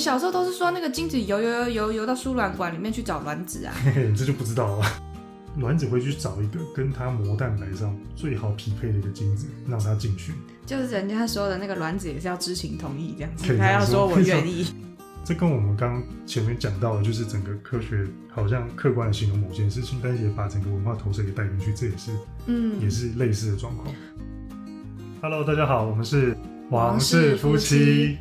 小时候都是说那个精子游到输卵管里面去找卵子啊。 嘿嘿，这就不知道了。卵子会去找一个跟它膜蛋白上最好匹配的一个精子，让它进去。 就是人家说的那个卵子也是要知情同意这样子， 可以这样他要说我愿意。 这跟我们刚前面讲到的，就是整个科学好像客观的形容某件事情，但是也把整个文化投射给带进去，这也是类似的状况。Hello， 大家好，我们是王氏夫妻。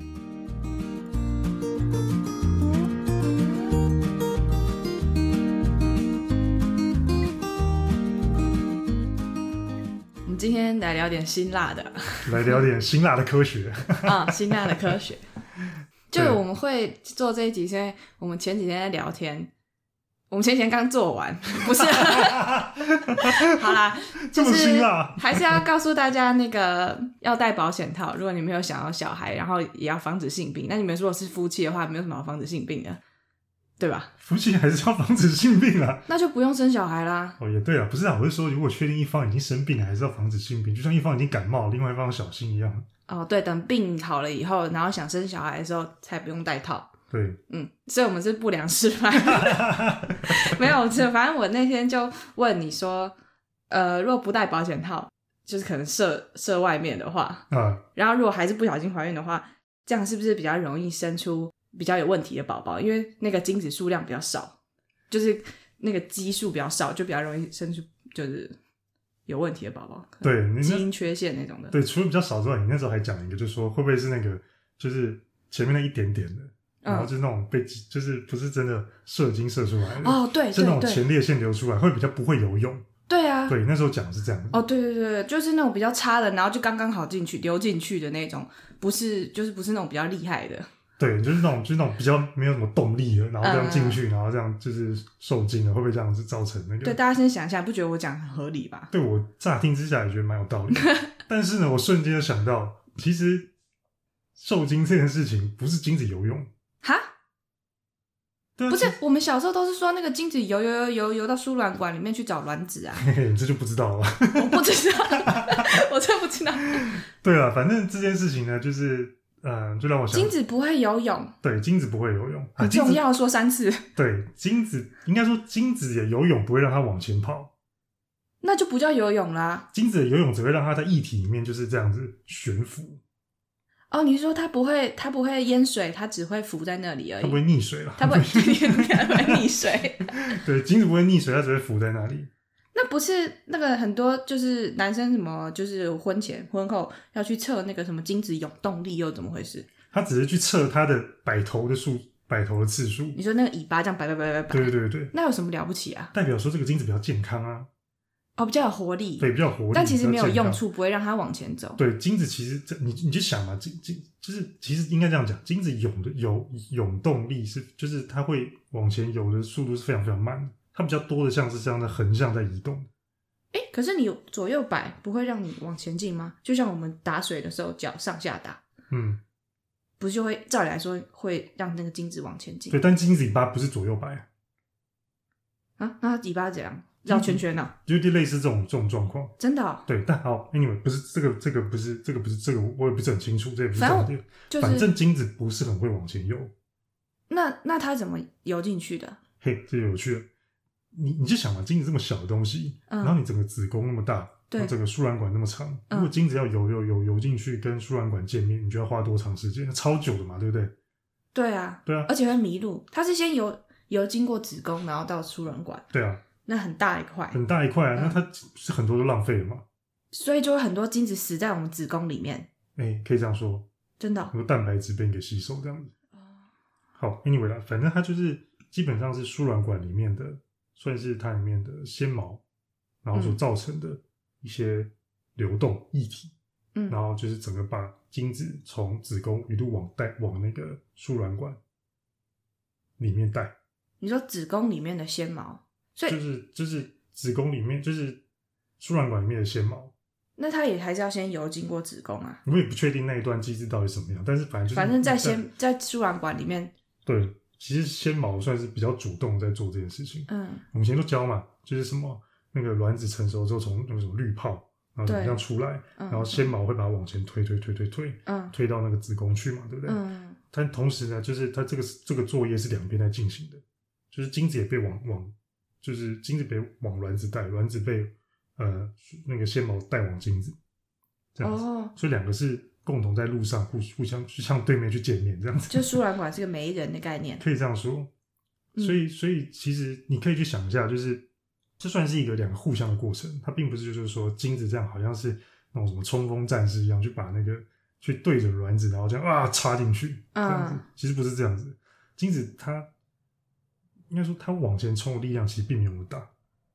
我们今天来聊点辛辣的， 来聊点辛辣的科学。 辛辣的科学。就我们会做这一集，是因为我们前几天在聊天，我们前几天刚做完，不是？好啦，就是还是要告诉大家，那个要戴保险套。如果你没有想要小孩，然后也要防止性病，那你们如果是夫妻的话，没有什么好防止性病的，对吧？ 夫妻还是要防止性病啊， 那就不用生小孩啦。 哦，也对啊，不是啊，我是说，如果确定一方已经生病了，还是要防止性病，就像一方已经感冒，另外一方小心一样。 哦，对，等病好了以后，然后想生小孩的时候才不用戴套。 对， 所以我们是不良示范。没有，反正我那天就问你说，如果不戴保险套，就是可能射外面的话，然后如果还是不小心怀孕的话，这样是不是比较容易生出比较有问题的宝宝？因为那个精子数量比较少，就是那个基数比较少，就比较容易生出就是有问题的宝宝， 对， 基因缺陷那种的。 对，除了比较少之外，你那时候还讲一个，就是说会不会是那个，就是前面那一点点的，然后就是那种就是不是真的射精射出来的。 哦，对， 是那种前列腺流出来，会比较不会游泳。对啊，对，那时候讲的是这样子。 哦，对，就是那种比较差的，然后就刚刚好流进去的那种，不是那种比较厉害的。 对，就是那种比较没有什么动力的，然后这样进去，然后这样就是受精了，会不会这样子造成那个？ 对，大家先想一下，不觉得我讲很合理吧？ 对，我乍听之下也觉得蛮有道理的。但是呢，我瞬间就想到，其实受精这件事情不是精子游泳。 哈？ 对啊， 不是，我们小时候都是说那个精子游到输卵管里面去找卵子啊。 嘿嘿，这就不知道了。 我不知道，我真不知道。 对啊，反正这件事情呢，就是就让我想， 精子不会游泳。 对，精子不会游泳， 很重要，说3次。 对，精子应该说精子的游泳不会让它往前跑， 那就不叫游泳啦。 精子的游泳只会让它在液体里面就是这样子悬浮。 哦，你是说它不会淹水，它只会浮在那里而已。 它不会溺水啦， 它不会溺水。 对，精子不会溺水，它只会浮在那里。 那不是那个很多就是男生什么就是婚前婚后要去测那个什么精子涌动力又怎么回事？ 他只是去测他的摆头的次数。 你说那个尾巴这样摆， 对， 那有什么了不起啊？ 代表说这个精子比较健康啊。 哦，比较有活力。 对，比较有活力， 但其实没有用处，不会让它往前走。 对，精子其实你就想嘛，就是其实应该这样讲，精子涌动力是就是它会往前游的速度是非常非常慢的，它比较多的像是这样的横向在移动。 可是你左右摆不会让你往前进吗？就像我们打水的时候脚上下打，不是就会照理来说会让那个精子往前进？ 对，但精子尾巴不是左右摆啊，那它尾巴怎样绕圈圈呢？ 就类似这种状况。 真的哦？ 对，但好 anyway 不是这个不是这个我也不是很清楚，这也不是重点。 反正精子不是很会往前游。 那它怎么游进去的？ 嘿，这有趣了。你就想嘛，精子这么小的东西，然后你整个子宫那么大，然后整个输卵管那么长，如果精子要游进去跟输卵管见面，你就要花多长时间？超久的嘛，对不对？ 对啊，而且会迷路。它是先游经过子宫，然后到输卵管。 对啊， 那很大一块， 那它是很多都浪费了嘛。 所以就会很多精子死在我们子宫里面。 可以这样说， 真的， 很多蛋白质被你给吸收这样子。好 ，anyway 啦，反正它就是基本上是输卵管里面的。算是它里面的纤毛，然后所造成的一些流动液体，然后就是整个把精子从子宫一路往那个输卵管里面带。 你说子宫里面的纤毛，所以就是子宫里面就是输卵管里面的纤毛。 那它也还是要先游经过子宫啊？ 我也不确定那一段机制到底什么样，但是反正在输卵管里面。 对。其实纤毛算是比较主动在做这件事情。我们以前都教嘛，就是什么那个卵子成熟之后从那个什么滤泡，然后怎么样出来，然后纤毛会把它往前推到那个子宫去嘛，对不对？ 但同时呢，就是它这个作业是两边在进行的，就是精子也被就是精子被往卵子带，卵子被那个纤毛带往精子，这样子，所以两个是共同在路上互相去向对面去见面，这样子。 就输卵管是个媒人的概念， 可以这样说。所以其实你可以去想一下，就是这算是一个两个互相的过程，它并不是就是说精子这样好像是那种什么冲锋战士一样去把那个去对着卵子，然后这样插进去，这样子，其实不是这样子。精子它应该说它往前冲的力量其实并没有那么大。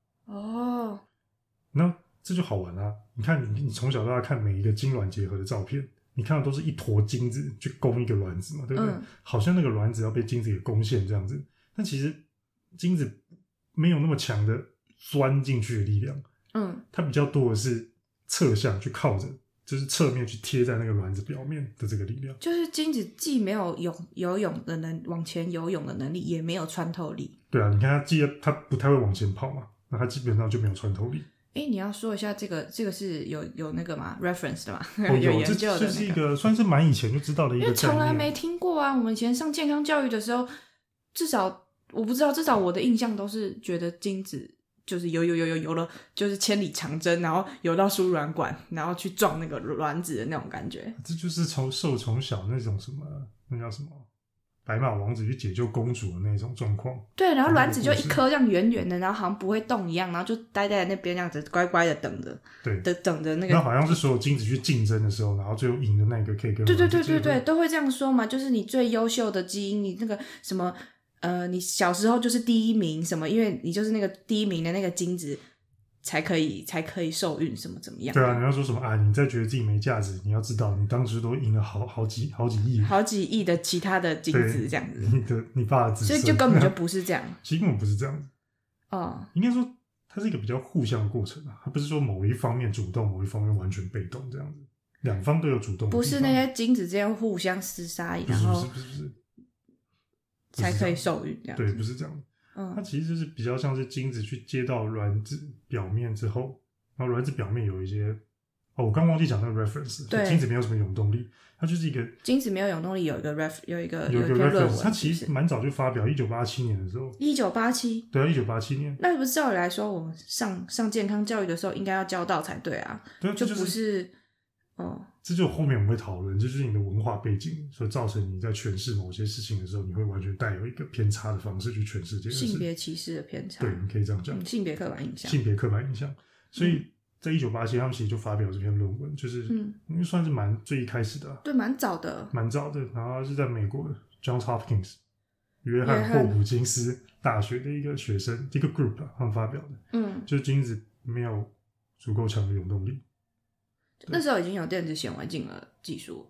那这就好玩啦。你看你从小到大看每一个精卵结合的照片，你看的都是一坨精子去攻一个卵子嘛，对不对？好像那个卵子要被精子给攻陷这样子，但其实精子没有那么强的钻进去的力量，它比较多的是侧向去靠着，就是侧面去贴在那个卵子表面的这个力量。 就是精子既没有游泳的往前游泳的能力，也没有穿透力。 对啊，你看它不太会往前跑嘛，那它基本上就没有穿透力。 你要说一下这个是有那个嘛 reference 的嘛？ 有研究的， 这是一个算是蛮以前就知道的一个概念， 因为从来没听过啊。我们以前上健康教育的时候，至少我不知道，至少我的印象都是觉得精子就是游了，就是千里长征，然后游到输卵管，然后去撞那个卵子的那种感觉。 这就是从小那种什么，那叫什么白马王子去解救公主的那种状况。 对，然后卵子就一颗这样圆圆的，然后好像不会动一样，然后就待在那边这样子乖乖的等着。对，等着那个。 那好像是所有精子去竞争的时候，然后最后赢的那个可以跟对，都会这样说嘛，就是你最优秀的基因，你那个什么你小时候就是第一名什么，因为你就是那个第一名的那个精子。才可以受孕什么怎么样？ 对啊，你要说什么啊？你再觉得自己没价值，你要知道，你当时都赢了好几亿的其他的精子这样子， 你爸的子孙， 所以就根本就不是这样。 其实根本不是这样子。应该说它是一个比较互相的过程啊，它不是说某一方面主动，某一方面完全被动这样子，两方都有主动的地方。 不是那些精子之间互相厮杀，然后不是才可以受孕这样子。 对，不是这样子。它其实就是比较像是精子去接到卵子表面之后，然后卵子表面有一些我刚忘记讲那个 reference， 对，精子没有什么永动力，它就是一个精子没有永动力，有一个 reference， 它其实蛮早就发表，1987年的时候。 1987？ 对啊，1987年。 那不是照理来说，我们上健康教育的时候应该要教到才对啊， 对， 就不是。 这就后面我们会讨论，这就是你的文化背景所造成你在诠释某些事情的时候，你会完全带有一个偏差的方式去诠释这件事。 性别歧视的偏差， 对，你可以这样讲。 性别刻板印象。 所以在1987，他们其实就发表这篇论文，就是因为算是最一开始的， 对，蛮早的。 然后是在美国的 Johns Hopkins 约翰霍普金斯大学的一个学生一个 group 他们发表的，就是精子没有足够强的永动力。 那时候已经有电子显微镜的技术，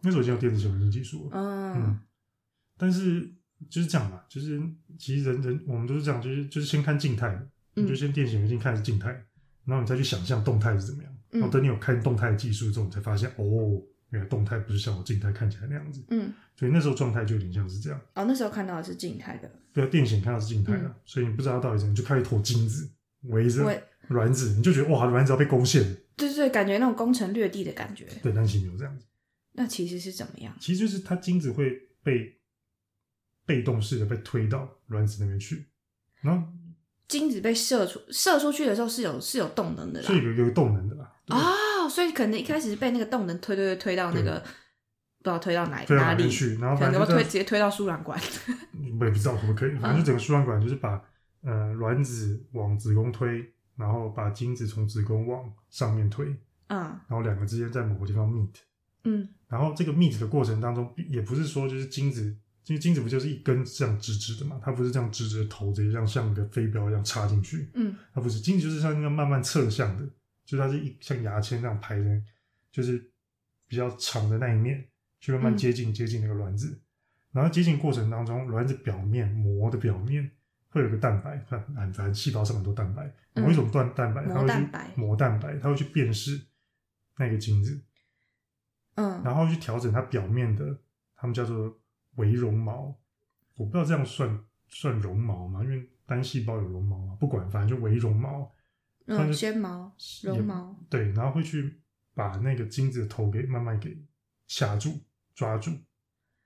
但是就是这样嘛，就是其实人我们都是这样，就是先看静态的，你就先电子显微镜看是静态，然后你再去想象动态是怎么样，然后等你有看动态的技术之后，你才发现原来动态不是像我静态看起来那样子，所以那时候状态就有点像是这样。 那时候看到的是静态的， 对啊，电显看到是静态的，所以你不知道到底怎么，就看一坨精子围着卵子，你就觉得哇，卵子要被攻陷了。 对，感觉那种攻城略地的感觉。 对，但其实没有这样子。 那其实是怎么样？ 其实就是它精子会被动式的被推到卵子那边去，然后精子被射出去的时候是有动能的啦， 所以有动能的啦。 所以可能一开始被那个动能推到那个不知道推到哪里去，然后可能直接推到输卵管。 我也不知道可不可以，反正就整个输卵管就是把卵子往子宫推。然后把精子从子宫往上面推，然后两个之间在某个地方 meet，然后这个 meet 的过程当中，也不是说就是精子不就是一根这样直直的嘛？它不是这样直直的头直接这样像一个飞镖一样插进去，它不是，精子就是像那个慢慢侧向的，就是它是像牙签那样排的，就是比较长的那一面去慢慢接近那个卵子，然后接近过程当中，卵子膜的表面。会有个蛋白，反正细胞上很多蛋白，某一种蛋白，它会去膜蛋白，它会去辨识那个精子，然后去调整它表面的，他们叫做微绒毛，我不知道这样算绒毛吗？因为单细胞有绒毛嘛，不管，反正就微绒毛， 纤毛、绒毛， 对，然后会去把那个精子的头给慢慢给掐住、抓住。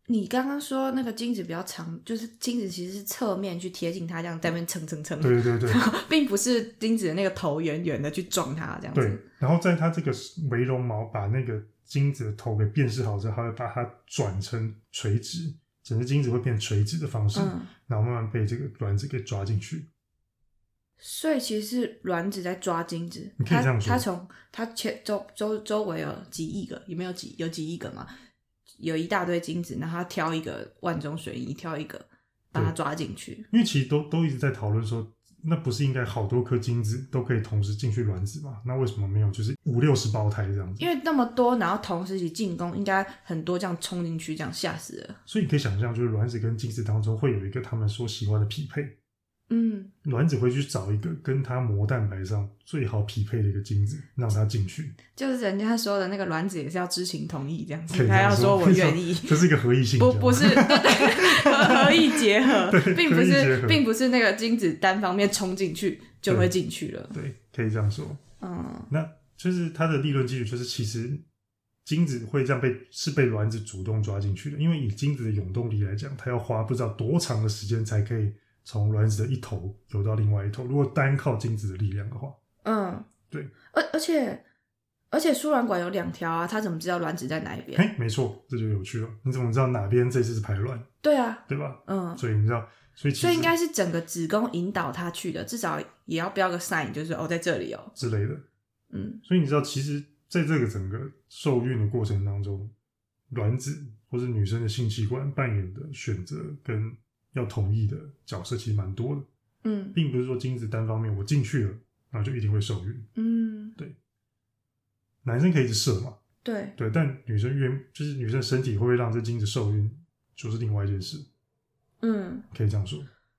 你刚刚说那个精子比较长，就是精子其实是侧面去贴近它，这样在那边蹭， 对对对， 并不是精子的那个头圆圆的去撞它这样子。 对，然后在它这个微绒毛把那个精子的头给辨识好之后，它会把它转成垂直，整个精子会变垂直的方式，然后慢慢被这个卵子给抓进去。 所以其实是卵子在抓精子， 你可以这样说。 它从它周围有几亿个，有没有有几亿个嘛？有一大堆精子，然后他挑一个万中选一，挑一个把它抓进去。 因为其实都一直在讨论说，那不是应该好多颗精子都可以同时进去卵子吗？那为什么没有就是50-60胞胎这样子？ 因为那么多，然后同时一起进攻，应该很多这样冲进去，这样吓死了。 所以你可以想象，就是卵子跟精子当中会有一个他们所喜欢的匹配。卵子会去找一个跟它膜蛋白上最好匹配的一个精子，让它进去。 就是人家说的那个卵子也是要知情同意这样子， 他要说我愿意， 这是一个合意性， 不是合意结合，并不是那个精子单方面冲进去就会进去了。 对，可以这样说。那就是它的理论基础就是，其实精子会这样被卵子主动抓进去的，因为以精子的永动力来讲，它要花不知道多长的时间才可以从卵子的一头游到另外一头，如果单靠精子的力量的话。对。 而且输卵管有2条啊，它怎么知道卵子在哪一边？ 没错，这就有趣了。你怎么知道哪边这次是排卵？对啊， 对吧？所以你知道，所以应该是整个子宫引导它去的，至少也要标个 sign， 就是在这里之类的。所以你知道，其实在这个整个受孕的过程当中，卵子或是女生的性器官扮演的选择跟要同意的角色其实蛮多的。并不是说精子单方面我进去了，然后就一定会受孕。对。男生可以一直射嘛？对，但女生就是女生的身体会不会让这精子受孕，就是另外一件事。可以这样说。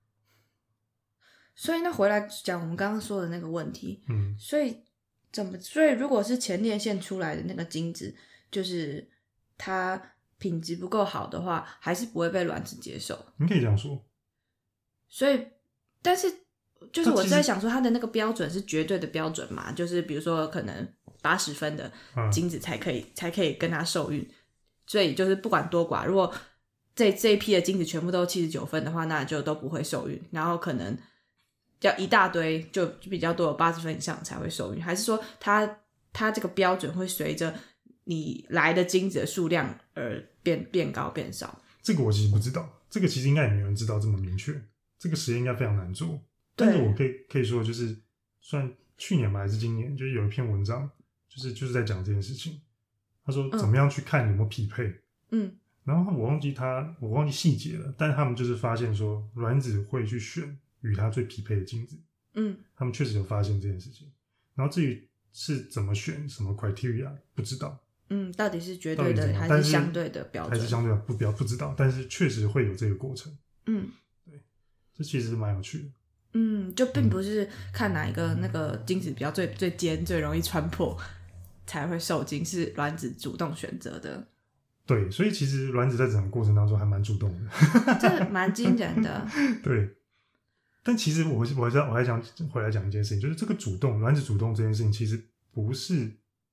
所以那回来讲我们刚刚说的那个问题，所以如果是前列腺出来的那个精子，就是它品质不够好的话，还是不会被卵子接受。 你可以这样说。 所以，但是就是我在想说，它的那个标准是绝对的标准嘛？就是比如说可能80分的精子才可以跟它受孕，所以就是不管多寡，如果这一批的精子全部都79分的话，那就都不会受孕，然后可能要一大堆就比较多的80分以上才会受孕，还是说它这个标准会随着你来的精子的数量而变高变少？ 这个我其实不知道，这个其实应该也没有人知道这么明确，这个实验应该非常难做。但是我可以说，就是算去年吧还是今年，就是有一篇文章就是在讲这件事情。他说怎么样去看有没有匹配。然后我忘记细节了，但是他们就是发现说卵子会去选与它最匹配的精子。他们确实有发现这件事情。然后至于是怎么选，什么 criteria 不知道。 到底是绝对的还是相对的标准？ 还是相对的不知道，但是确实会有这个过程。对，这其实是蛮有趣的。 就并不是看哪一个那个精子比较最尖最容易穿破才会受精，是卵子主动选择的。 对，所以其实卵子在整个过程当中还蛮主动的， 这蛮惊人的。 对，但其实我还想回来讲一件事情，就是这个卵子主动这件事情其实不是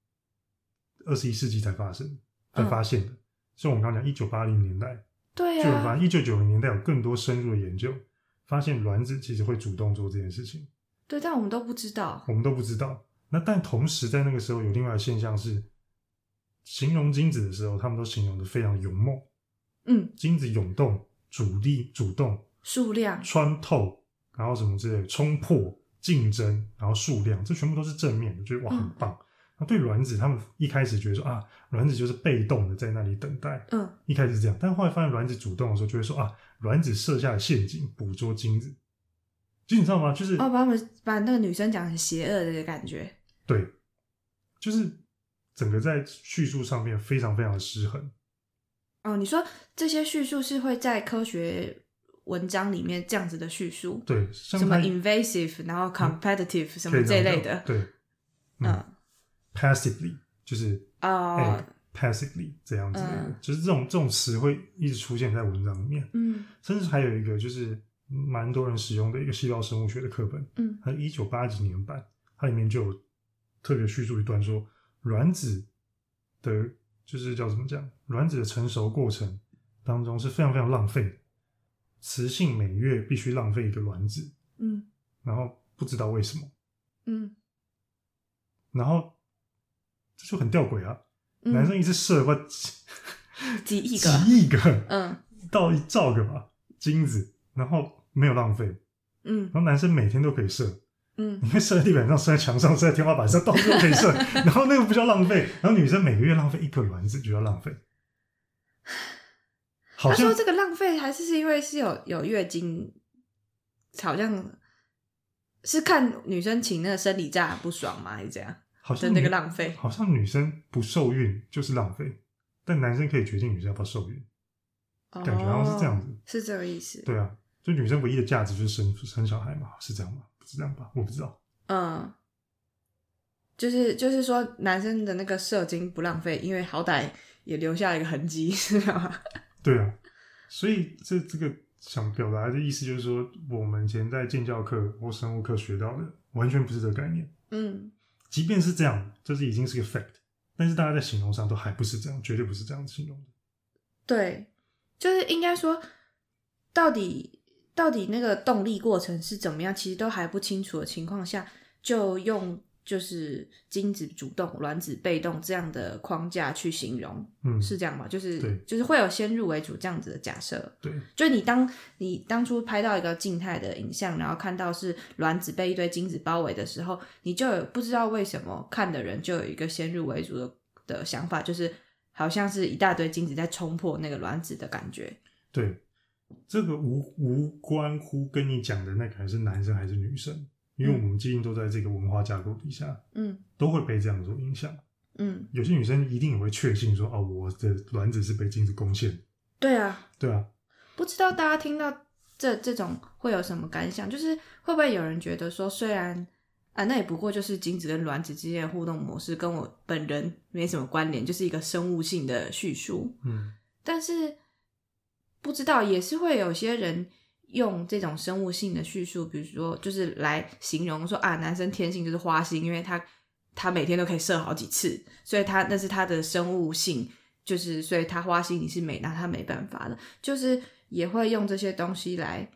21世纪才发现的，所以我们刚刚讲1980年代， 对啊， 就有发现1990年代有更多深入的研究，发现卵子其实会主动做这件事情。 对，但我们都不知道。 那但同时在那个时候有另外的现象是，形容精子的时候他们都形容的非常勇猛。精子涌动、主动、数量、穿透，然后什么之类的，冲破、竞争，然后数量，这全部都是正面的，觉得哇很棒。那对卵子他们一开始觉得说卵子就是被动的在那里等待。一开始是这样，但后来发现卵子主动的时候就会说卵子设下了陷阱捕捉精子。就你知道吗？就是把那个女生讲很邪恶的感觉。 对，就是整个在叙述上面非常非常的失衡。 你说这些叙述是会在科学文章里面这样子的叙述？对，什么 invasive 然后 competitive 什么这一类的。 对，passively 就是passively 这样子的，就是这种词会一直出现在文章里面。甚至还有一个就是蛮多人使用的一个细胞生物学的课本，它1980几年版，它里面就有特别叙述一段说卵子的就是叫怎么讲，卵子的成熟过程当中是非常非常浪费的。雌性每月必须浪费一个卵子，然后不知道为什么，然后这就很吊诡啊，男生一次射了几亿个，到1兆个吧精子，然后没有浪费，然后男生每天都可以射，你会射在地板上，射在墙上，射在天花板上，到处都可以射，然后那个不叫浪费，然后女生每个月浪费1个卵子就叫浪费。 他说这个浪费还是因为是有月经，好像是看女生请那个生理假不爽吗？还是这样？ 好像那个浪费， 好像女生不受孕就是浪费，但男生可以决定女生要不要受孕，感觉好像是这样子， 是这个意思。 对啊，就女生唯一的价值就是生小孩嘛，是这样吗？不是这样吧？我不知道。 就是说男生的那个射精不浪费，因为好歹也留下了一个痕迹，是吗？ 对啊，所以这个想表达的意思就是说，我们以前在健教课或生物课学到的完全不是这个概念。即便是这样，这是已经是个 fact， 但是大家在形容上都还不是这样，绝对不是这样形容的。 对，就是应该说，到底那个动力过程是怎么样，其实都还不清楚的情况下，就用就是精子主动、卵子被动这样的框架去形容，是这样吗？就是会有先入为主这样子的假设。 对， 就是你当初拍到一个静态的影像，然后看到是卵子被一堆精子包围的时候，你就有不知道为什么看的人就有一个先入为主的想法，就是好像是一大堆精子在冲破那个卵子的感觉。 对，这个无关乎跟你讲的那个还是男生还是女生。因为我们毕竟都在这个文化架构底下，都会被这样做影响。有些女生一定也会确信说，我的卵子是被精子攻陷。 对啊， 不知道大家听到这种会有什么感想？就是会不会有人觉得说，虽然那也不过就是精子跟卵子之间的互动模式，跟我本人没什么关联，就是一个生物性的叙述。但是不知道也是会有些人用这种生物性的叙述，比如说就是来形容说男生天性就是花心，因为他每天都可以射好几次，所以那是他的生物性，就是所以他花心你是他没办法的，就是也会用这些东西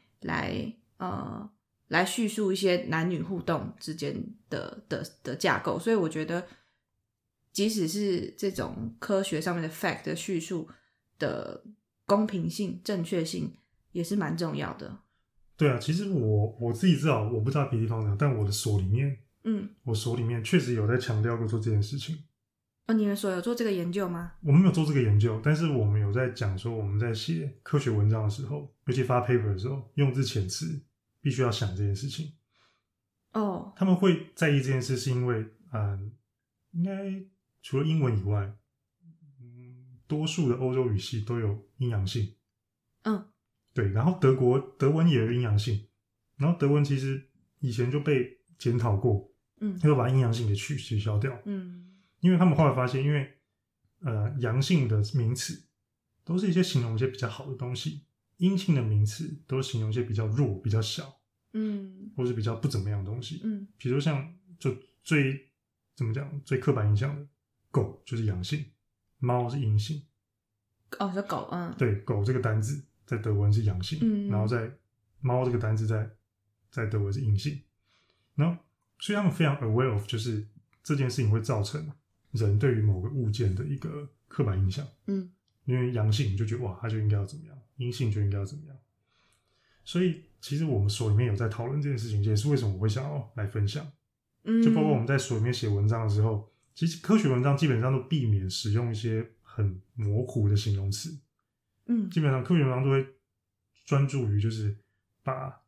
来叙述一些男女互动之间的架构。所以我觉得即使是这种科学上面的 fact 的叙述的公平性正确性也是蛮重要的。 对啊，其实我自己知道，我不知道别的地方怎样，但我的所里面我所里面确实有在强调过做这件事情。 你们所有做这个研究吗？ 我们没有做这个研究，但是我们有在讲说，我们在写科学文章的时候，尤其发 paper 的时候，用字遣词必须要想这件事情。他们会在意这件事是因为应该除了英文以外，多数的欧洲语系都有阴阳性。对，然后德文也有阴阳性，然后德文其实以前就被检讨过，就把阴阳性给取消掉。因为他们后来发现，因为阳性的名词都是一些形容一些比较好的东西，阴性的名词都是形容一些比较弱、比较小，或是比较不怎么样的东西。比如像就怎么讲最刻板印象的狗就是阳性，猫是阴性。 是狗。 对，狗这个单字在德文是阳性，然后在猫这个单字在德文是阴性。然后所以他们非常 aware of 就是这件事情会造成人对于某个物件的一个刻板印象。因为阳性你就觉得哇它就应该要怎么样，阴性就应该要怎么样。所以其实我们所里面有在讨论这件事情，也是为什么我会想要来分享。就包括我们在所里面写文章的时候，其实科学文章基本上都避免使用一些很模糊的形容词。基本上科学文章都会专注于就是把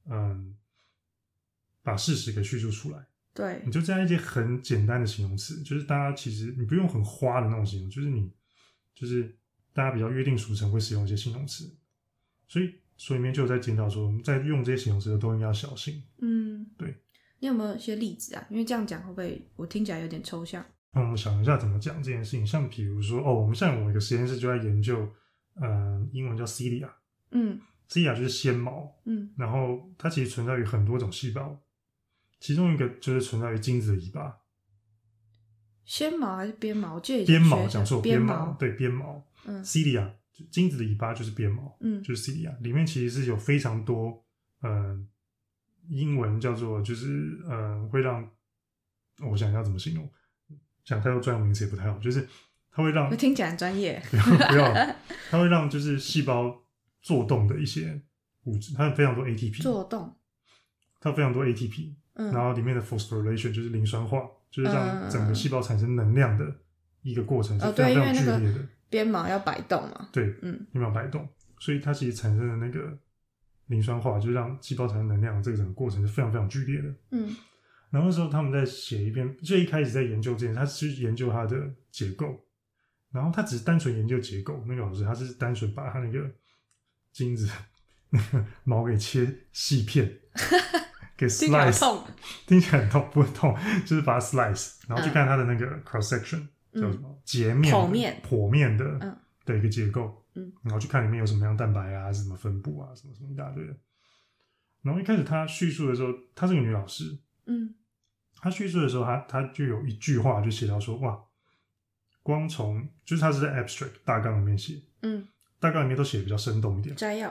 事实给叙述出来。 对， 你就加一些很简单的形容词，就是大家其实你不用很花的那种形容，就是大家比较约定俗成会使用一些形容词。所以里面就有在检讨说，我们在用这些形容词的都应该要小心。对。 你有没有一些例子啊？因为这样讲会不会我听起来有点抽象？ 我们想一下怎么讲这件事情。像比如说我们一个实验室就在研究英文叫 cilia。cilia 就是纤毛。然后它其实存在于很多种细胞，其中一个就是存在于精子的尾巴。 纤毛还是鞭毛？ 鞭毛讲错，鞭毛。对，鞭毛。cilia 精子的尾巴就是鞭毛，就是 cilia， 里面其实是有非常多英文叫做就是会让我想一下怎么形容，讲太多专有名词也不太好，就是它会让听起来很专业， 不要，它会让就是细胞做动的一些物质，它有非常多 ATP 做动， 它有非常多 ATP，然后里面的 phosphorylation 就是磷酸化，就是让整个细胞产生能量的一个过程，是非常非常剧烈的。 鞭毛要摆动嘛， 对，鞭毛摆动，所以它其实产生的那个磷酸化，就是让细胞产生能量，这个整个过程是非常非常剧烈的。然后那时候他们在写一篇，最一开始在研究这件事，他是研究它的结构，然后他只是单纯研究结构，那个老师他是单纯把他那个精子那个毛给切细片，给 slice， 听起来很痛，不会痛，就是把它 slice， 然后去看它的那个 cross section，叫什么截面、剖面的一个结构，然后去看里面有什么样蛋白啊、什么分布啊、什么什么一大堆的。然后一开始他叙述的时候，她是个女老师，她叙述的时候，她就有一句话就写到说，哇，光从就是她是在 abstract 大纲里面写，大纲里面都写比较生动一点，摘要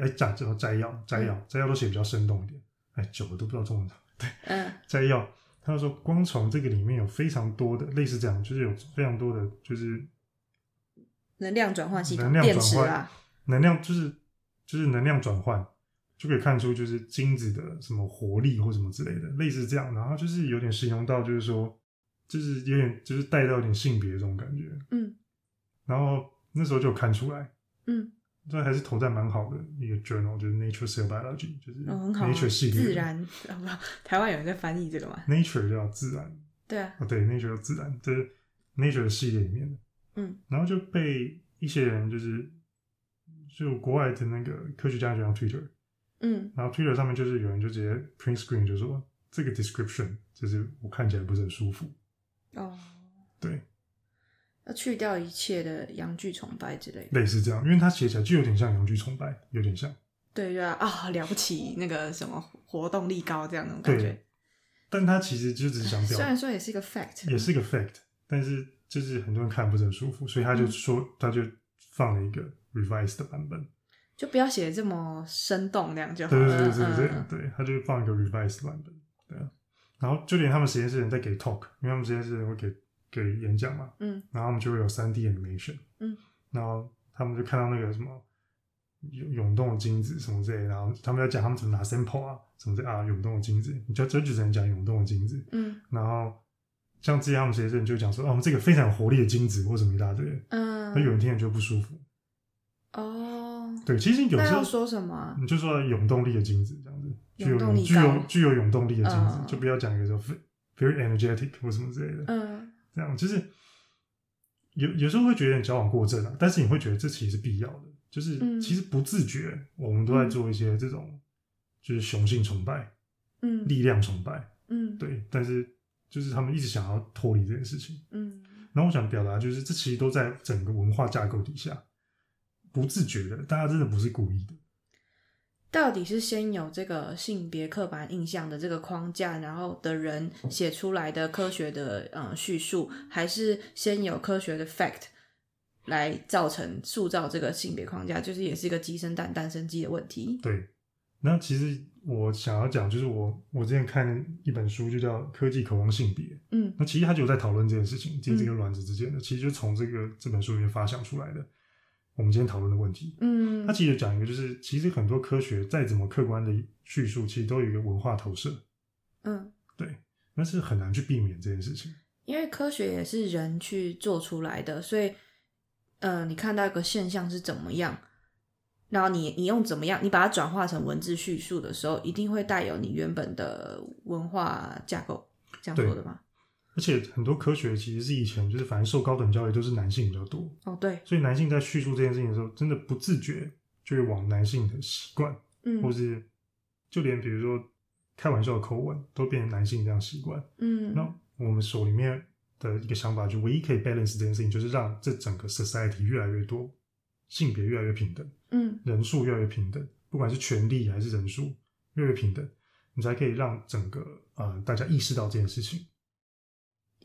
都写比较生动一点，久了都不知道中文，对，摘要。他就说，光从这个里面有非常多的类似这样，就是有非常多的就是能量转换系统， 电池啊，能量就是能量转换，就可以看出就是精子的什么活力或什么之类的，类似这样。然后就是有点形容到，就是说，就是有点就是带到有点性别这种感觉。然后那时候就看出来，这还是投在蛮好的一个 journal， 就是 Nature Cell Biology， 就是 Nature 系列， 自然，台湾有人在翻译这个吗 ？Nature 叫自然，对啊，对 Nature 叫自然，这是 Nature 的系列里面的，然后就被一些人就国外的那个科学家就用 Twitter，然后 Twitter 上面就是有人就直接 print screen 就说这个 description 就是我看起来不是很舒服，对。 要去掉一切的阳具崇拜之类的， 类似这样，因为它写起来就有点像阳具崇拜，有点像。 对啊，了不起，那个什么活动力高这样那种感觉。 但它其实就只是想表达， 虽然说也是一个 fact， 也是一个 fact， 但是就是很多人看不是很舒服，所以他就说，他就放了一个 revised 的版本， 就不要写这么生动那样就好了。 对，他就放一个 revised 版本，对啊。然后就连他们实验室人在给 talk， 因为他们实验室人会给演讲嘛，然后他们就会有 3D animation，然后他们就看到那个什么涌动的精子什么之类的，然后他们要讲他们怎么拿 sample 啊什么之类啊，涌动的精子，你就只能讲涌动的精子，然后像之前他们实验室人就讲说，我们这个非常有活力的精子或什么一大堆，那有人听了就不舒服。对，其实有时候要说什么啊？ 你就说涌动力的精子这样子，具有涌动力的精子，就不要讲一个说 very energetic 或什么之类的，这样就是有时候会觉得有点矫枉过正啊，但是你会觉得这其实是必要的，就是其实不自觉我们都在做一些这种就是雄性崇拜，力量崇拜，对，但是就是他们一直想要脱离这件事情，然后我想表达就是这其实都在整个文化架构底下不自觉的，大家真的不是故意的。 到底是先有这个性别刻板印象的这个框架，然后的人写出来的科学的叙述，还是先有科学的 fact 来塑造这个性别框架，就是也是一个鸡生蛋蛋生鸡的问题。 对，那其实我想要讲就是我之前看一本书就叫《科技渴望性别》，那其实他就有在讨论这件事情，精子跟卵子之间的，其实就从这本书里面发想出来的。我们今天讨论的问题，他其实讲一个就是其实很多科学再怎么客观的叙述，其实都有一个文化投射，对，那是很难去避免这件事情， 因为科学也是人去做出来的，所以你看到一个现象是怎么样，然后你用怎么样，你把它转化成文字叙述的时候，一定会带有你原本的文化架构，这样说的吗？ 而且很多科学其实是以前就是反正受高等教育都是男性比较多， 对， 所以男性在叙述这件事情的时候，真的不自觉就会往男性的习惯，或是就连比如说开玩笑的口吻都变成男性这样习惯，那我们手里面的一个想法就唯一可以 balance 这件事情，就是让这整个 society 越来越多，性别越来越平等，人数越来越平等，不管是权力还是人数越来越平等，你才可以让整个大家意识到这件事情。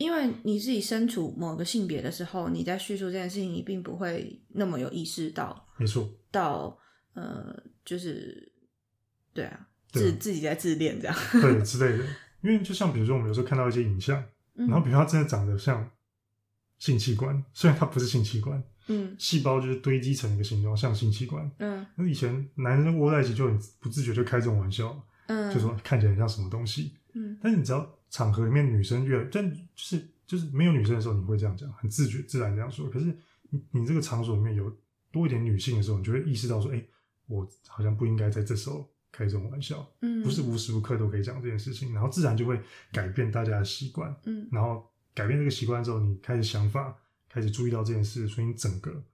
因为你自己身处某个性别的时候，你在叙述这件事情，你并不会那么有意识到， 没错， 到就是对啊，自己在自恋这样， 对之类的。因为就像比如说我们有时候看到一些影像，然后比如说它真的长得像性器官，虽然它不是性器官，细胞就是堆积成一个形状像性器官，那以前男生窝在一起就很不自觉就开这种玩笑，就说看起来很像什么东西，但是你知道场合里面女生就是没有女生的时候你会这样讲，很自觉自然这样说，可是你这个场所里面有多一点女性的时候，你就会意识到说，我好像不应该在这时候开这种玩笑，不是无时无刻都可以讲这件事情，然后自然就会改变大家的习惯，然后改变这个习惯之后，你开始想法开始注意到这件事，所以你整个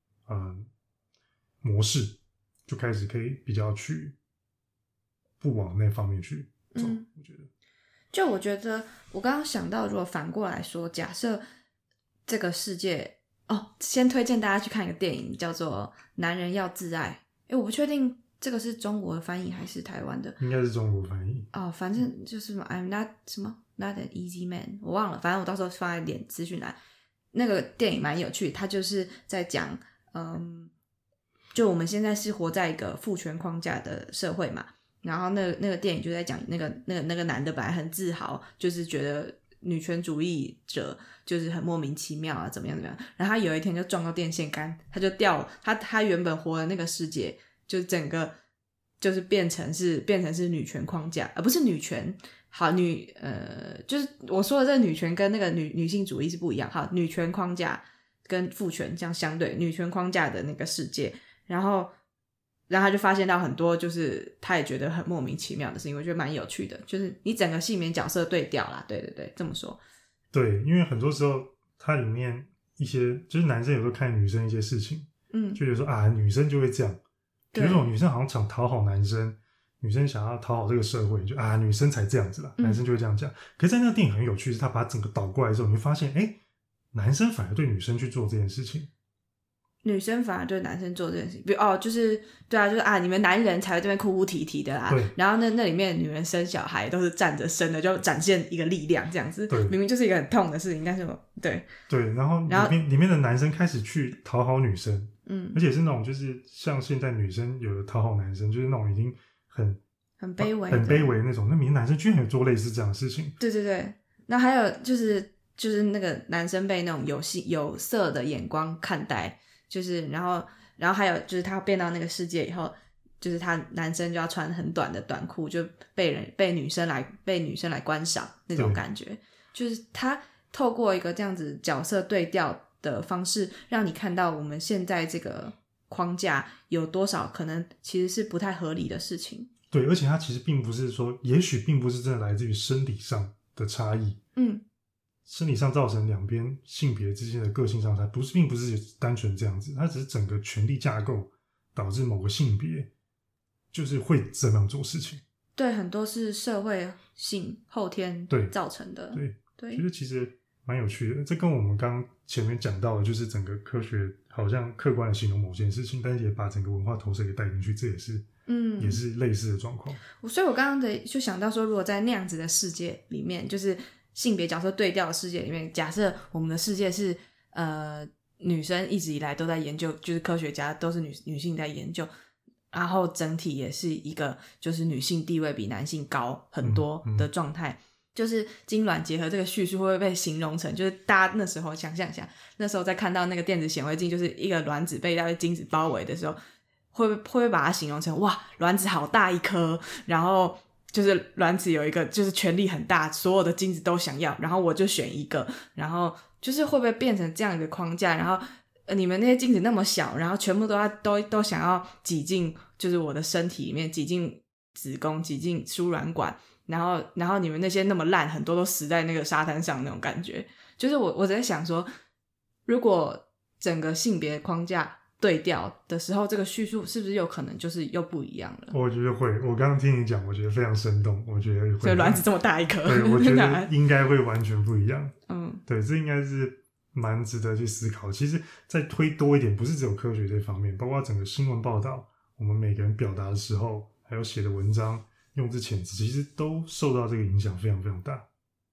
模式就开始可以比较去不往那方面去走， 我觉得我刚刚想到，如果反过来说，假设这个世界先推荐大家去看一个电影，叫做《男人要自爱》。我不确定这个是中国的翻译还是台湾的， 应该是中国翻译。 反正就是I'm not 什么 not an easy man， 我忘了，反正我到时候放在脸资讯栏。那个电影蛮有趣，它就是在讲，就我们现在是活在一个父权框架的社会嘛。然后那个电影就在讲那个男的本来很自豪，就是觉得女权主义者就是很莫名其妙啊，怎么样，然后他有一天就撞到电线杆，他就掉他原本活的那个世界，就整个就是变成是女权框架，不是女权，好就是我说的这个女权跟那个女性主义是不一样，好，女权框架跟父权这样相对，女权框架的那个世界，然后他就发现到很多就是他也觉得很莫名其妙的事情，我觉得蛮有趣的，就是你整个性别角色对调啦，对，这么说。 对，因为很多时候它里面一些就是男生有时候看女生一些事情，就觉得说女生就会这样，比如说女生好像想讨好男生，女生想要讨好这个社会，就女生才这样子啦，男生就会这样讲。可是在那个电影很有趣，是他把整个倒过来之后，你会发现男生反而对女生去做这件事情， 女生反而对男生做这件事情，就是对啊，就是你们男人才会这边哭哭啼啼的啦， 对， 然后那里面的女人生小孩都是站着生的，就展现一个力量这样子， 对， 明明就是一个很痛的事情，但是对， 然后里面的男生开始去讨好女生，而且是那种就是像现在女生有的讨好男生，就是那种已经很卑微的那种，那明明男生居然有做类似这样的事情， 对，那还有就是那个男生被那种有色的眼光看待，就是然后还有就是他变到那个世界以后，就是他男生就要穿很短的短裤，就被女生来观赏那种感觉，就是他透过一个这样子角色对调的方式，让你看到我们现在这个框架有多少可能其实是不太合理的事情。 对，而且它其实并不是说，也许并不是真的来自于生理上的差异，生理上造成两边性别之间的个性上差，并不是单纯这样子，它只是整个权力架构导致某个性别就是会这样做事情。 对，很多是社会性后天造成的。对， 觉得其实蛮有趣的。这跟我们刚刚前面讲到的，就是整个科学好像客观的形容某件事情，但是也把整个文化投射给带进去，这也是类似的状况。 所以我刚刚就想到说，如果在那样子的世界里面，就是性别角色对调的世界里面，假设我们的世界是女生一直以来都在研究，就是科学家都是女性在研究，然后整体也是一个就是女性地位比男性高很多的状态，就是精卵结合这个叙述会不会被形容成，就是大家那时候想象一下，那时候在看到那个电子显微镜，就是一个卵子被一大堆精子包围的时候，会不会把它形容成哇卵子好大一颗，然后就是卵子有一个就是权力很大，所有的精子都想要，然后我就选一个，然后就是会不会变成这样一个框架，然后你们那些精子那么小，然后全部都想要挤进就是我的身体里面，挤进子宫，挤进输卵管，然后你们那些那么烂，很多都死在那个沙滩上那种感觉。就是我在想说，如果整个性别框架对调的时候，这个叙述是不是有可能就是又不一样了？ 我觉得会，我刚刚听你讲，我觉得非常生动，我觉得会， 所以卵子这么大一颗， 对，我觉得应该会完全不一样。对，这应该是蛮值得去思考。其实再推多一点，不是只有科学这方面，包括整个新闻报道，我们每个人表达的时候，还有写的文章用字遣词，其实都受到这个影响非常非常大。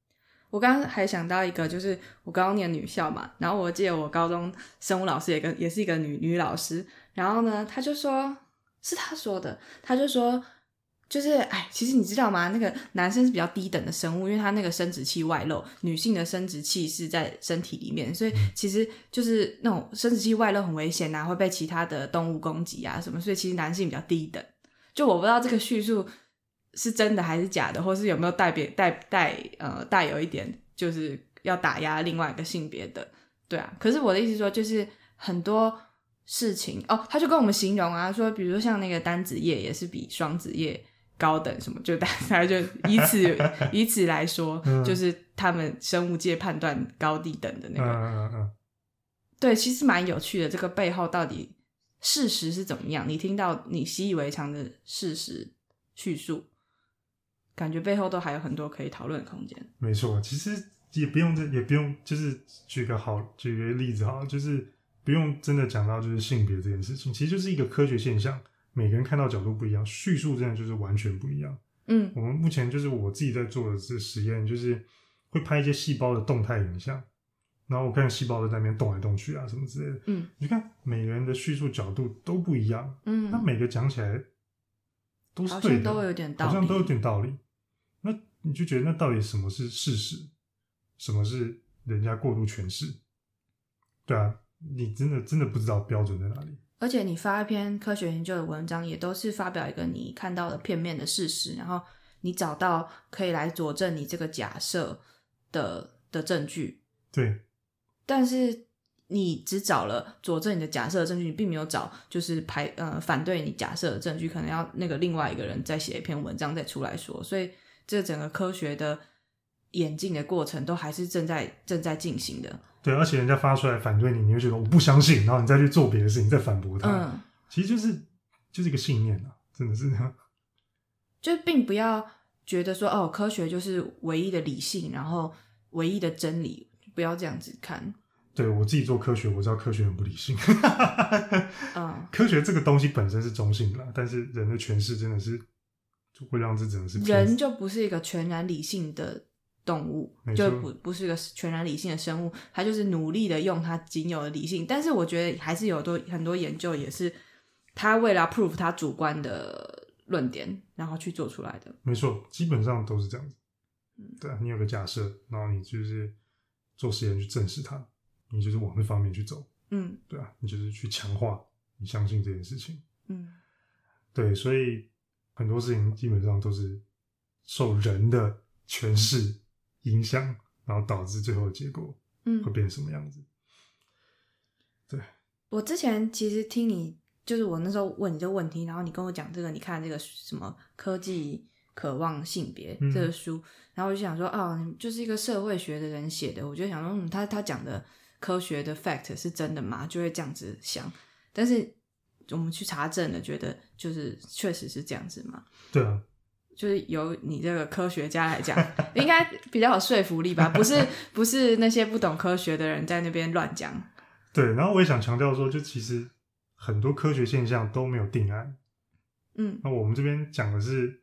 我刚刚还想到一个，就是我高中念女校嘛，然后我记得我高中生物老师也是一个女老师，然后呢，她就说，是她说的，她就说，就是其实你知道吗？那个男生是比较低等的生物，因为他那个生殖器外露，女性的生殖器是在身体里面，所以其实就是那种生殖器外露很危险啊，会被其他的动物攻击啊什么，所以其实男性比较低等。就我不知道这个叙述是真的还是假的，或是有没有带有一点就是要打压另外一个性别的，对啊。可是我的意思说，就是很多事情他就跟我们形容啊，说比如说像那个单子叶也是比双子叶高等什么，就大家就以此来说，就是他们生物界判断高低等的那个，对，其实蛮有趣的。这个背后到底事实是怎么样？你听到你习以为常的事实叙述，感觉背后都还有很多可以讨论的空间。 没错，其实也不用，就是举个例子好了，就是不用真的讲到就是性别这件事情，其实就是一个科学现象，每个人看到角度不一样，叙述真的就是完全不一样。我们目前就是我自己在做的这实验，就是会拍一些细胞的动态影像，然后我看细胞在那边动来动去啊什么之类的。你看每个人的叙述角度都不一样，那每个讲起来都是对的， 好像都有点道理， 好像都有点道理。那你就觉得那到底什么是事实，什么是人家过度诠释？对啊，你真的不知道标准在哪里。 而且你发一篇科学研究的文章，也都是发表一个你看到的片面的事实，然后你找到可以来佐证你这个假设的证据。 对， 但是你只找了佐证你的假设的证据，你并没有找就是反对你假设的证据，可能要那个另外一个人再写一篇文章再出来说，所以这整个科学的演进的过程都还是正在进行的。 对，而且人家发出来反对你，你会觉得我不相信，然后你再去做别的事情，再反驳他。其实就是一个信念啊，真的是这样。 就并不要觉得说科学就是唯一的理性，然后唯一的真理，不要这样子看。 对，我自己做科学，我知道科学很不理性。科学这个东西本身是中性的啦，但是人的诠释真的是会让这整个是人就不是一个全然理性的动物，就不是一个全然理性的生物，他就是努力的用他仅有的理性，但是我觉得还是有很多研究也是他为了 prove 他主观的论点然后去做出来的。 没错，基本上都是这样子。对啊，你有个假设，然后你就是做实验去证实它，你就是往那方面去走。对啊，你就是去强化你相信这件事情。对，所以很多事情基本上都是受人的诠释影响，然后导致最后的结果会变成什么样子。对， 我之前其实听你，就是我那时候问你这个问题，然后你跟我讲这个，你看这个什么科技渴望性别这个书，然后我就想说就是一个社会学的人写的，我就想说他讲的科学的 fact 是真的吗？就会这样子想，但是我们去查证了，觉得就是确实是这样子嘛。 对啊， 就是由你这个科学家来讲应该比较有说服力吧，不是那些不懂科学的人在那边乱讲。 对，然后我也想强调说，就其实很多科学现象都没有定案。那我们这边讲的是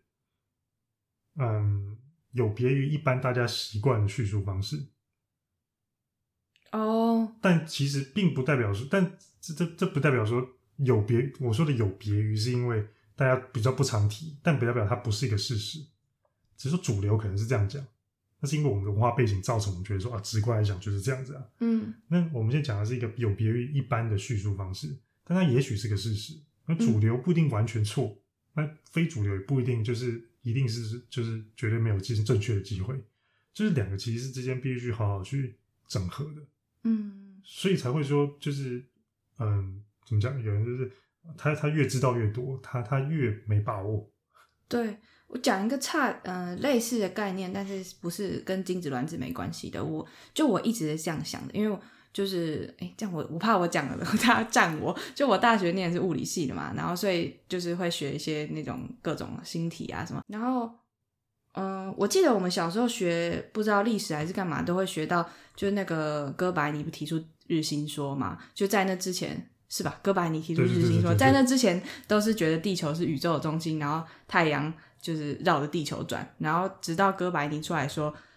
有别于一般大家习惯的叙述方式。但其实并不代表说，但这不代表说有别，我说的有别于是因为大家比较不常提，但不代表它不是一个事实，只是说主流可能是这样讲，那是因为我们的文化背景造成我们觉得说直观来讲就是这样子啊。那我们现在讲的是一个有别于一般的叙述方式，但它也许是个事实，那主流不一定完全错，那非主流也不一定就是一定是就是绝对没有正确的机会，就是两个其实之间必须好好去整合的。所以才会说就是怎么讲，有人就是他越知道越多，他越没把握。对， 我讲一个类似的概念，但是不是跟精子卵子没关系的。我一直是这样想的，因为就是这样我怕我讲了他赞我，就我大学念的是物理系的嘛，然后所以就是会学一些那种各种星体啊什么，然后我记得我们小时候学不知道历史还是干嘛，都会学到就是那个哥白尼不提出日心说嘛，就在那之前是吧？哥白尼提出日心说，在那之前都是觉得地球是宇宙的中心，然后太阳就是绕着地球转，然后直到哥白尼出来说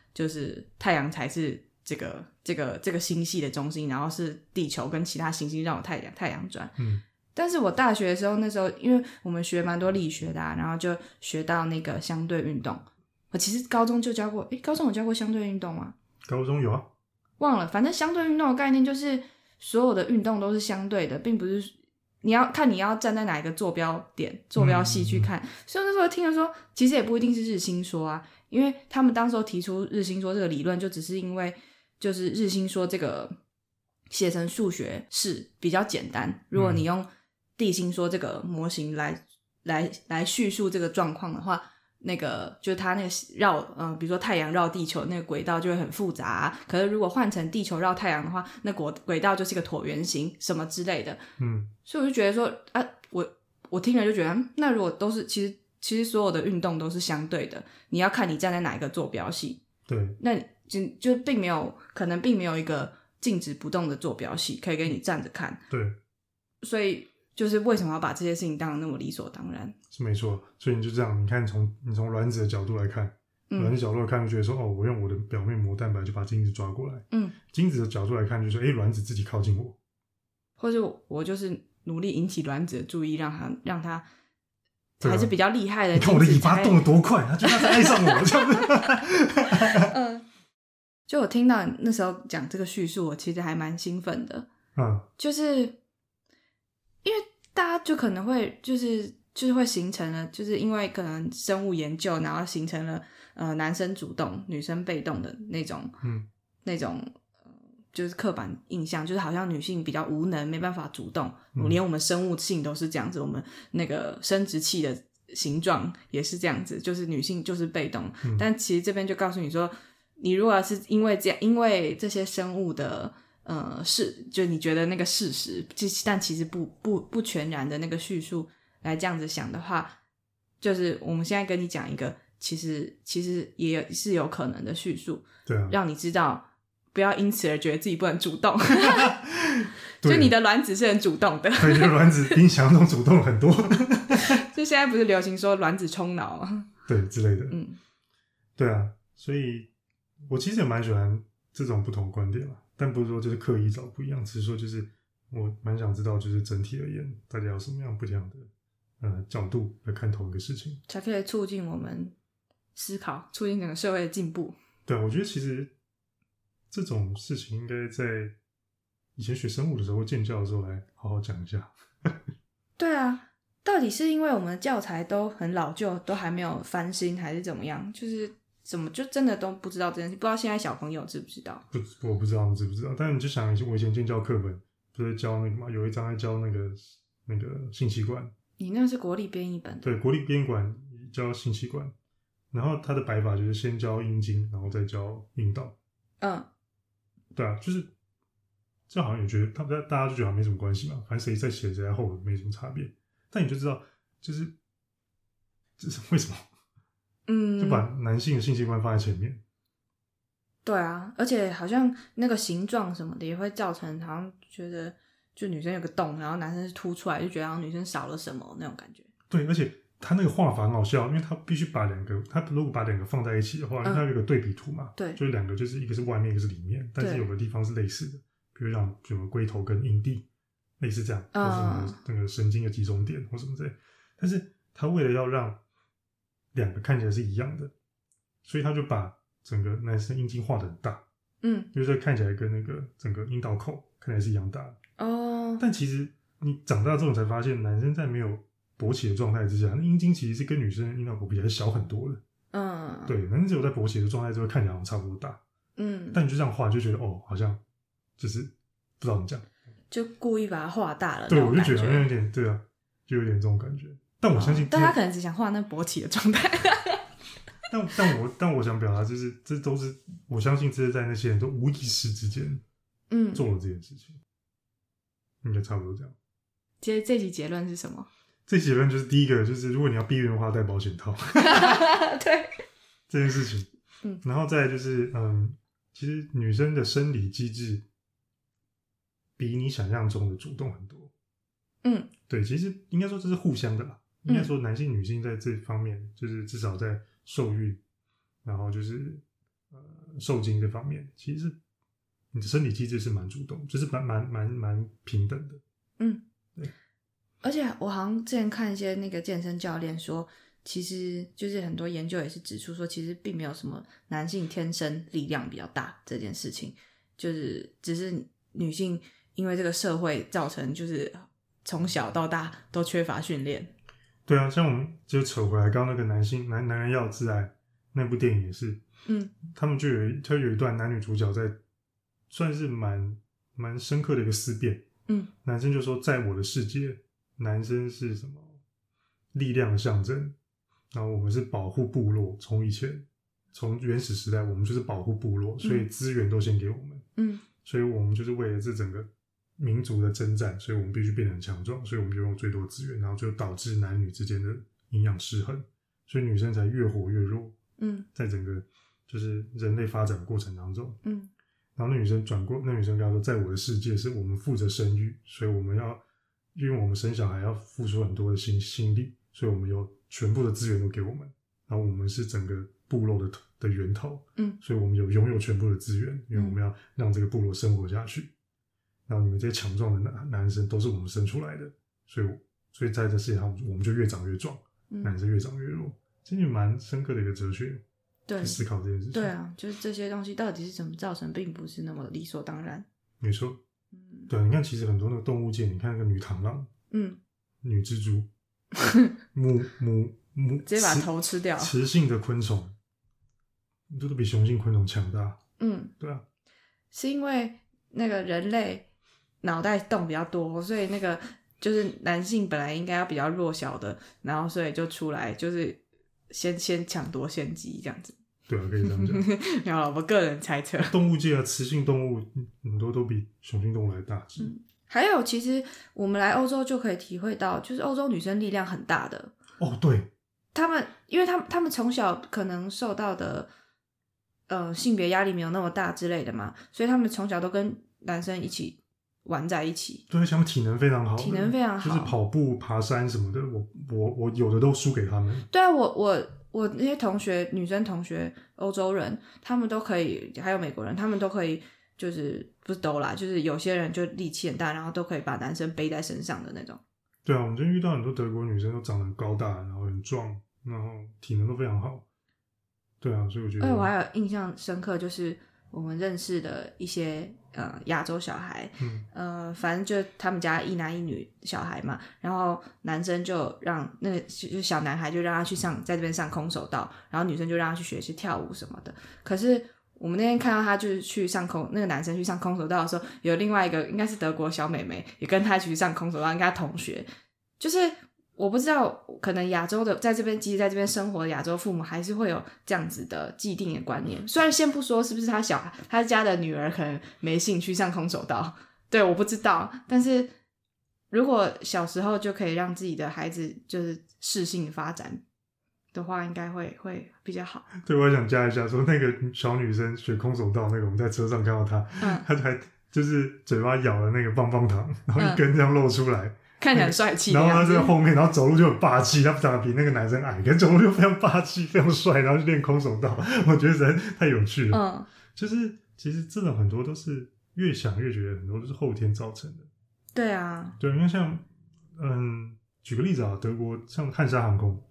就是太阳才是这个星系的中心，然后是地球跟其他行星绕太阳转。但是我大学的时候，那时候因为我们学蛮多力学的然后就学到那个相对运动。我其实高中就教过，高中有教过相对运动吗？ 高中有啊， 忘了。反正相对运动的概念就是所有的运动都是相对的，并不是你要站在哪一个坐标点、坐标系去看。所以那时候听了说，其实也不一定是日心说啊，因为他们当时候提出日心说这个理论，就只是因为就是日心说这个写成数学是比较简单，如果你用地心说这个模型来叙述这个状况的话，那个就是它那个比如说太阳绕地球那个轨道就会很复杂可是如果换成地球绕太阳的话，那轨道就是一个椭圆形什么之类的。所以我就觉得说我听了就觉得那如果都是其实所有的运动都是相对的，你要看你站在哪一个坐标系。 对， 那就并没有一个静止不动的坐标系可以给你站着看。 对， 所以就是为什么要把这些事情当得那么理所当然？ 是没错。所以你就这样，你看你从卵子的角度来看，卵子角度来看就觉得说我用我的表面膜蛋白就把精子抓过来。精子的角度来看就是卵子自己靠近我，或者我就是努力引起卵子的注意，让它还是比较厉害的。 你看我的尾巴动得多快，它就开始爱上我这样子。 就我听到那时候讲这个叙述，我其实还蛮兴奋的。就是因为大家就可能会就是会形成了，就是因为可能生物研究，然后形成了男生主动女生被动的那种就是刻板印象，就是好像女性比较无能，没办法主动。连我们生物性都是这样子，我们那个生殖器的形状也是这样子，就是女性就是被动。但其实这边就告诉你说，你如果是因为这些生物的就你觉得那个事实，但其实不全然的那个叙述来这样子想的话，就是我们现在跟你讲一个其实也是有可能的叙述。 对啊， 让你知道不要因此而觉得自己不能主动。就你的卵子是很主动的。 对，你的卵子比你想象中主动很多。 就现在不是流行说卵子冲脑吗？ 对，之类的。对啊，所以我其实也蛮喜欢这种不同观点啦，但不是说就是刻意找不一样，只是说就是我蛮想知道，就是整体而言，大家有什么样不一样的角度来看同一个事情， 才可以促进我们思考，促进整个社会的进步。 对，我觉得其实这种事情应该在以前学生物的时候，建教的时候来好好讲一下。 对啊，到底是因为我们的教材都很老旧，都还没有翻新，还是怎么样？就是怎么就真的都不知道这件事？不知道现在小朋友知不知道？ 我不知道他们知不知道。但你就想，我以前建教课本不是教那个嘛，有一章在教那个性器官。 你那是国立编译本的？ 对，国立编管教性器官，然后他的摆法就是先教阴茎，然后再教阴道。对啊，就是这好像也觉得大家就觉得好像没什么关系嘛，反正谁在前谁在后没什么差别。但你就知道，就是这是为什么？就把男性的性器官放在前面。 对啊，而且好像那个形状什么的也会造成，好像觉得就女生有个洞，然后男生是凸出来，就觉得好像女生少了什么那种感觉。 对，而且他那个画法很好笑，因为他必须把他如果把两个放在一起的话，因为他有一个对比图嘛， 对， 就是两个就是一个是外面，一个是里面，但是有的地方是类似的，比如像什么龟头跟阴蒂类似这样，或是那个神经的集中点或什么之类。但是他为了要让两个看起来是一样的，所以他就把整个男生阴茎画得很大，就是看起来跟那个整个阴道口看起来是一样大的。但其实你长大之后才发现，男生在没有勃起的状态之下，那阴茎其实是跟女生的阴道口比起来小很多的。对，男生只有在勃起的状态之后看起来好像差不多大。但你就这样画，就觉得好像就是不知道怎么讲，就故意把它画大了。 对，我就觉得好像有点对啊，就有点这种感觉。但我相信， 但他可能只想画那勃起的状态。 但我想表达就是这都是我相信这是在那些人都无意识之间做了这件事情，应该差不多这样。 这集结论是什么？ 这集结论就是第一个，就是如果你要避孕的话，戴保险套。 对， 这件事情。然后再来就是其实女生的生理机制比你想象中的主动很多。对，其实应该说这是互相的啦。应该说男性女性在这方面就是至少在受孕，然后就是受精这方面，其实你的身体机制是蛮主动，就是蛮平等的。对。 而且我好像之前看一些那个健身教练说，其实就是很多研究也是指出说，其实并没有什么男性天生力量比较大这件事情，就是只是女性因为这个社会造成就是从小到大都缺乏训练。 对啊，像我们就扯回来刚刚那个男人要自爱那部电影也是，他们就有一段男女主角在算是蛮深刻的一个思辨。男生就说，在我的世界，男生是什么力量的象征，然后我们是保护部落，从原始时代我们就是保护部落，所以资源都先给我们。所以我们就是为了这整个民族的征战，所以我们必须变得很强壮，所以我们就用最多资源，然后就导致男女之间的营养失衡，所以女生才越活越弱。在整个就是人类发展的过程当中。然后那女生跟他说，在我的世界是我们负责生育，所以我们要，因为我们生小孩要付出很多的心力，所以我们有全部的资源都给我们，然后我们是整个部落的源头。所以我们拥有全部的资源，因为我们要让这个部落生活下去。然后你们这些强壮的男生都是我们生出来的，所以在这世界上我们就越长越壮，男生越长越弱。其实蛮深刻的一个哲学，去思考这件事情。 对啊，就是这些东西到底是怎么造成，并不是那么理所当然。 没错。对，你看其实很多那个动物界，你看那个女螳螂，女蜘蛛，母直接把头吃掉， 雌性的昆虫都比雄性昆虫强大。对啊， 是因为那个人类脑袋洞比较多，所以那个就是男性本来应该要比较弱小的，然后所以就出来就是先抢夺先机这样子。 对啊，可以这样讲。 没有了，我个人猜测。 动物界啊，雌性动物很多都比雄性动物来大只。 还有，其实我们来欧洲就可以体会到，就是欧洲女生力量很大的。 对， 因为他们从小可能受到的性别压力没有那么大之类的嘛，所以他们从小都跟男生一起玩在一起。 对，他们体能非常好，就是跑步、爬山什么的，我有的都输给他们。 对啊，我那些女生同学，欧洲人，他们都可以，还有美国人，他们都可以，就是不是都啦，就是有些人就力气很大，然后都可以把男生背在身上的那种。 对啊，我们今天遇到很多德国女生都长得很高大，然后很壮，然后体能都非常好。对啊，所以我觉得。 我还有印象深刻，就是我们认识的一些亚洲小孩，反正就他们家一男一女小孩嘛，然后男生就让那个就小男孩就让他去在这边上空手道，然后女生就让他去学习跳舞什么的。可是我们那天看到他就是那个男生去上空手道的时候，有另外一个应该是德国小妹妹也跟他一起去上空手道，跟他同学。就是我不知道，可能亚洲的在这边生活的亚洲父母还是会有这样子的既定的观念。虽然先不说是不是他家的女儿可能没兴趣上空手道，对，我不知道。但是如果小时候就可以让自己的孩子就是适性发展的话，应该会比较好。 对，我想加一下说，那个小女生学空手道，那个我们在车上看到她，她还就是嘴巴咬了那个棒棒糖，然后一根这样露出来。 看起来很帅气， 然后他在后面，然后走路就很霸气，他长得比那个男生矮，可是走路就非常霸气，非常帅，然后就练空手道，我觉得实在太有趣了。就是其实这种很多都是越想越觉得很多都是后天造成的。 对啊， 对，因为像举个例子啊，德国汉莎航空，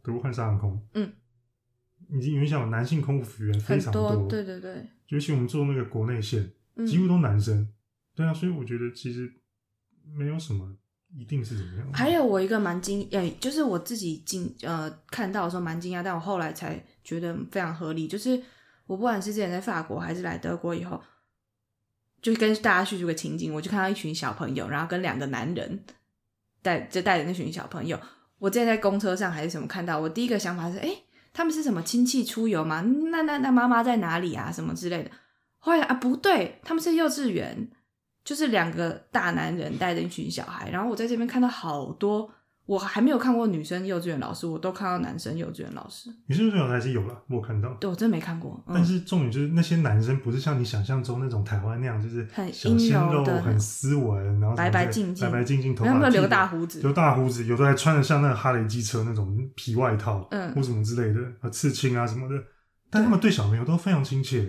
已经影响男性空服员非常多， 对对对， 尤其我们做那个国内线，几乎都男生。对啊，所以我觉得其实没有什么。一定是怎么样？ 还有我一个蛮就是我自己看到的时候蛮惊讶，但我后来才觉得非常合理。就是我不管是之前在法国还是来德国以后，就跟大家叙述个情景，我就看到一群小朋友，然后跟2个男人带着那群小朋友。我之前在公车上还是什么看到，我第一个想法是，他们是什么亲戚出游吗？那妈妈在哪里啊？什么之类的。后来不对，他们是幼稚园。就是2个大男人带着一群小孩，然后我在这边看到好多，我还没有看过女生幼稚园老师，我都看到男生幼稚园老师。 女生幼稚园老师还是有啦，我有看到。 对，我真没看过。 但是重点就是那些男生不是像你想象中那种台湾那样，就是很小鲜肉、很斯文，然后白白净净， 头发他们留大胡子， 有的还穿得像那个哈雷机车那种皮外套，或什么之类的，刺青啊什么的。但他们对小朋友都非常亲切。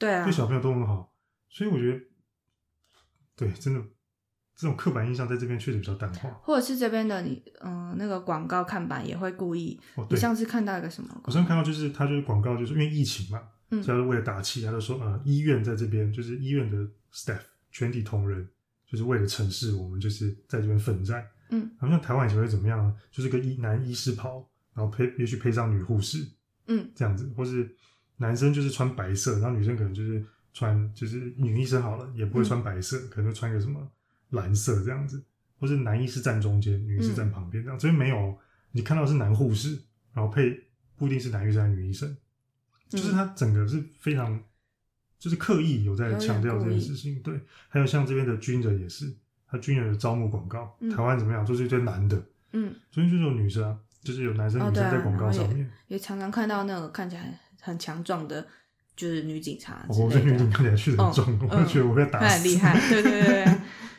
对啊， 对小朋友都很好，所以我觉得，对，真的这种刻板印象在这边确实比较淡化。 或者是这边的那个广告看板也会故意。你上次看到一个什么？ 我上次看到就是它就是广告，就是因为疫情嘛，所以他为了打气，他就说医院在这边就是医院的 staff 全体同仁，就是为了城市，我们就是在这边奋战。好像台湾以前会怎么样呢？就是个男医师袍，然后也许配上女护士，这样子，或是男生就是穿白色，然后女生可能就是穿就是女医生好了，也不会穿白色，可能会穿个什么蓝色这样子，或是男医师站中间，女医师站旁边这样。这边没有，你看到的是男护士，然后不一定是男医生还是女医生，就是他整个是非常就是刻意有在强调这件事情。对，还有像这边的军人也是，他军人的招募广告，台湾怎么样？就是一堆男的，所以就是有女生啊，就是有男生女生在广告上面， 也常常看到那个看起来很强壮的。就是女警察之类的， 这女警看起来确实很壮，我就觉得我被打死， 很厉害，对对对，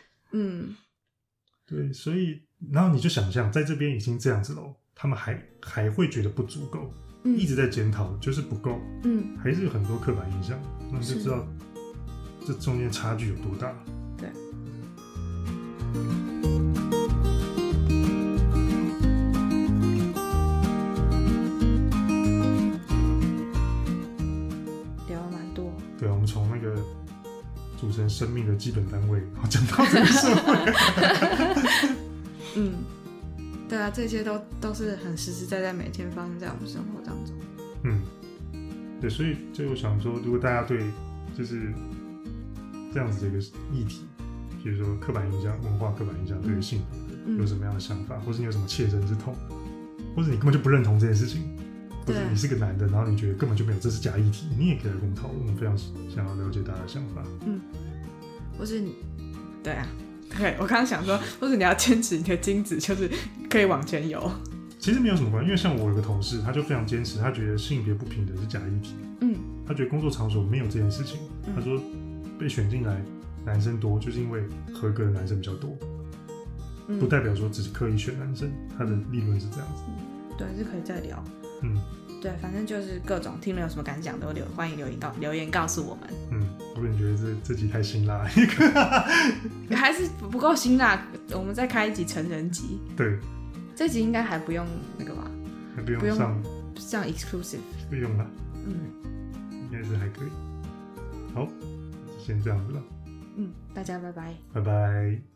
对，所以然后你就想象，在这边已经这样子了，他们还会觉得不足够，一直在检讨，就是不够，还是有很多刻板印象，那你就知道这中间差距有多大。 对。 对，我们从那个组成生命的基本单位，然后讲到这个社会。 对啊，这些都是很实实在在每天发生在我们生活当中。 对，所以就想说，如果大家对就是这样子的一个议题，比如说刻板印象、文化刻板印象对于性别有什么样的想法，或是你有什么切身之痛，或者你根本就不认同这件事情。或者你是个男的，然后你觉得根本就没有，这是假议题，你也可以来跟我们讨论，我们非常想要了解大家的想法。 或是对啊，对我刚刚想说，或者你要坚持你的精子就是可以往前游。 其实没有什么关系，因为像我有个同事，他就非常坚持，他觉得性别不平等是假议题。他觉得工作场所没有这件事情。他说被选进来男生多，就是因为合格的男生比较多，不代表说只是刻意选男生。他的立论是这样子。 对，是可以再聊。对，反正就是各种听了有什么感想都欢迎留言告诉我们。 如果你觉得这集太辛辣， 还是不够辛辣，我们再开一集成人集。 对， 这集应该还不用那个吧？ 还不用上 exclusive， 不用了。应该是还可以。好，先这样子了。 大家拜拜。 拜拜。